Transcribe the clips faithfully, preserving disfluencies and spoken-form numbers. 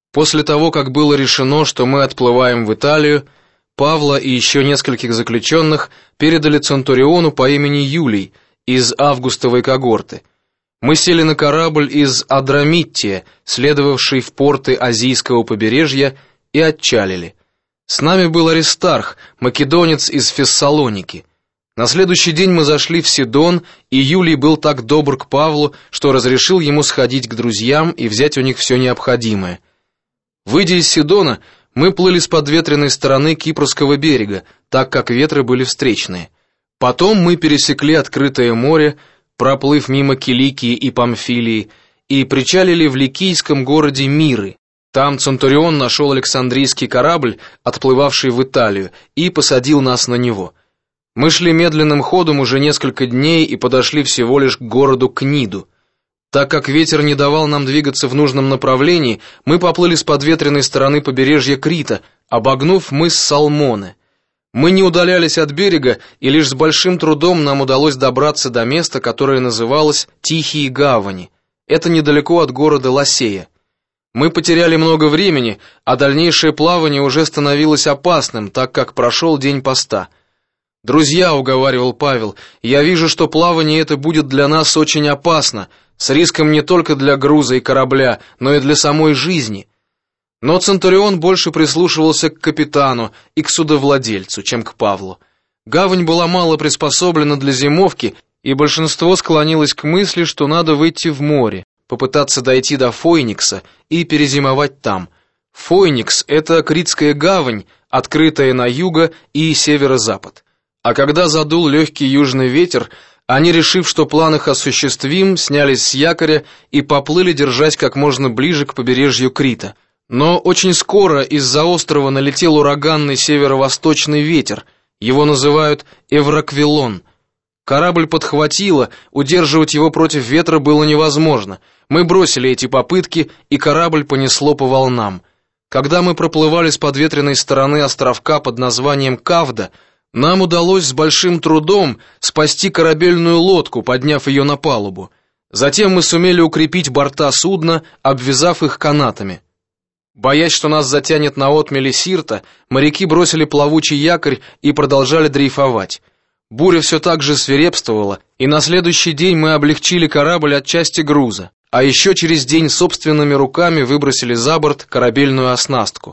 После того, как было решено, что мы отплываем в Италию, Павла и еще нескольких заключенных передали центуриону по имени Юлий из августовой когорты. Мы сели на корабль из Адрамиттия, следовавший в порты Азийского побережья, и отчалили. С нами был Аристарх, македонец из Фессалоники. На следующий день мы зашли в Сидон, и Юлий был так добр к Павлу, что разрешил ему сходить к друзьям и взять у них все необходимое. Выйдя из Сидона, мы плыли с подветренной стороны Кипрского берега, так как ветры были встречные. Потом мы пересекли открытое море, проплыв мимо Киликии и Памфилии, и причалили в ликийском городе Миры. Там центурион нашел Александрийский корабль, отплывавший в Италию, и посадил нас на него. Мы шли медленным ходом уже несколько дней и подошли всего лишь к городу Книду. Так как ветер не давал нам двигаться в нужном направлении, мы поплыли с подветренной стороны побережья Крита, обогнув мыс Салмоне. Мы не удалялись от берега, и лишь с большим трудом нам удалось добраться до места, которое называлось Тихие гавани. Это недалеко от города Ласея. Мы потеряли много времени, а дальнейшее плавание уже становилось опасным, так как прошел день поста. «Друзья», — уговаривал Павел, — «я вижу, что плавание это будет для нас очень опасно, с риском не только для груза и корабля, но и для самой жизни». Но центурион больше прислушивался к капитану и к судовладельцу, чем к Павлу. Гавань была мало приспособлена для зимовки, и большинство склонилось к мысли, что надо выйти в море, попытаться дойти до Фойникса и перезимовать там. Фойникс — это критская гавань, открытая на юго и северо-запад. А когда задул легкий южный ветер, они, решив, что план их осуществим, снялись с якоря и поплыли, держась как можно ближе к побережью Крита. Но очень скоро из-за острова налетел ураганный северо-восточный ветер, его называют Эвраквилон. Корабль подхватило, удерживать его против ветра было невозможно. Мы бросили эти попытки, и корабль понесло по волнам. Когда мы проплывали с подветренной стороны островка под названием Кавда, нам удалось с большим трудом спасти корабельную лодку, подняв ее на палубу. Затем мы сумели укрепить борта судна, обвязав их канатами. Боясь, что нас затянет на отмели Сирта, моряки бросили плавучий якорь и продолжали дрейфовать. Буря все так же свирепствовала, и на следующий день мы облегчили корабль от части груза, а еще через день собственными руками выбросили за борт корабельную оснастку.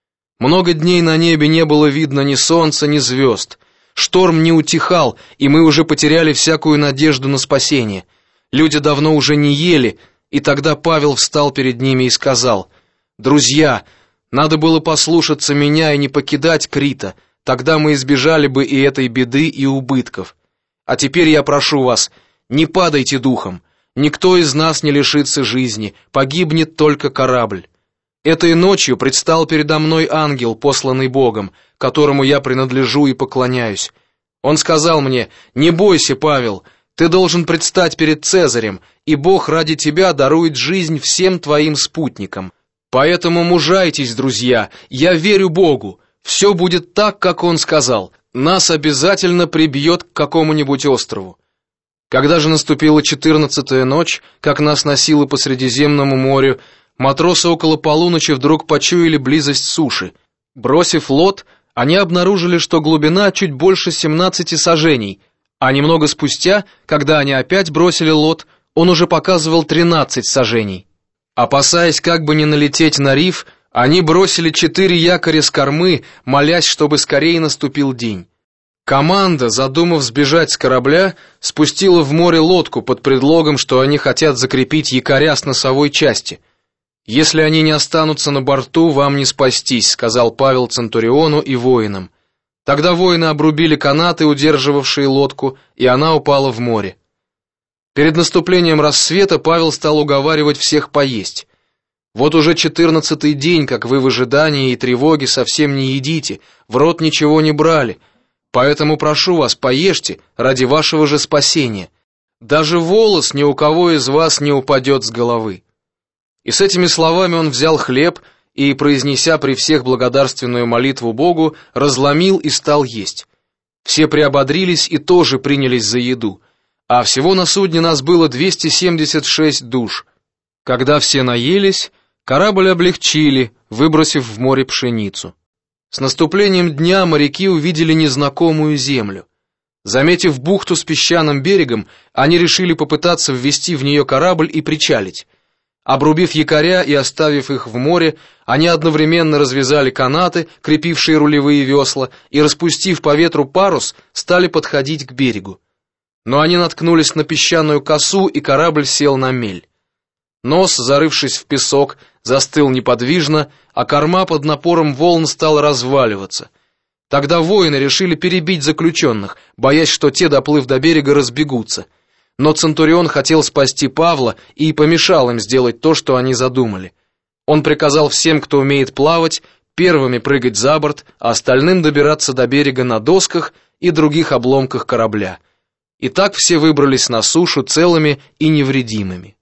Много дней на небе не было видно ни солнца, ни звезд. Шторм не утихал, и мы уже потеряли всякую надежду на спасение. Люди давно уже не ели, и тогда Павел встал перед ними и сказал: «Друзья, надо было послушаться меня и не покидать Крита, тогда мы избежали бы и этой беды, и убытков. А теперь я прошу вас, не падайте духом, никто из нас не лишится жизни, погибнет только корабль. Этой ночью предстал передо мной ангел, посланный Богом, которому я принадлежу и поклоняюсь. Он сказал мне: не бойся, Павел, ты должен предстать перед Цезарем, и Бог ради тебя дарует жизнь всем твоим спутникам. Поэтому мужайтесь, друзья, я верю Богу, все будет так, как Он сказал, нас обязательно прибьет к какому-нибудь острову». Когда же наступила четырнадцатая ночь, как нас носило по Средиземному морю, матросы около полуночи вдруг почуяли близость суши. Бросив лот, они обнаружили, что глубина чуть больше семнадцати саженей, а немного спустя, когда они опять бросили лот, он уже показывал тринадцать саженей. Опасаясь как бы не налететь на риф, они бросили четыре якоря с кормы, молясь, чтобы скорее наступил день. Команда, задумав сбежать с корабля, спустила в море лодку под предлогом, что они хотят закрепить якоря с носовой части. «Если они не останутся на борту, вам не спастись», — сказал Павел центуриону и воинам. Тогда воины обрубили канаты, удерживавшие лодку, и она упала в море. Перед наступлением рассвета Павел стал уговаривать всех поесть. «Вот уже четырнадцатый день, как вы в ожидании и тревоге совсем не едите, в рот ничего не брали, поэтому прошу вас, поешьте ради вашего же спасения. Даже волос ни у кого из вас не упадет с головы». И с этими словами он взял хлеб и, произнеся при всех благодарственную молитву Богу, разломил и стал есть. Все приободрились и тоже принялись за еду, а всего на судне нас было двести семьдесят шесть душ. Когда все наелись, Корабль облегчили, выбросив в море пшеницу. С наступлением дня моряки увидели незнакомую землю. Заметив бухту с песчаным берегом, они решили попытаться ввести в нее корабль и причалить. Обрубив якоря и оставив их в море, они одновременно развязали канаты, крепившие рулевые весла, и, распустив по ветру парус, стали подходить к берегу. Но они наткнулись на песчаную косу, и корабль сел на мель. Нос, зарывшись в песок, застыл неподвижно, а корма под напором волн стала разваливаться. Тогда воины решили перебить заключенных, боясь, что те, доплыв до берега, разбегутся. Но Центурион хотел спасти Павла и помешал им сделать то, что они задумали. Он приказал всем, кто умеет плавать, первыми прыгать за борт, а остальным добираться до берега на досках и других обломках корабля. И так все выбрались на сушу целыми и невредимыми.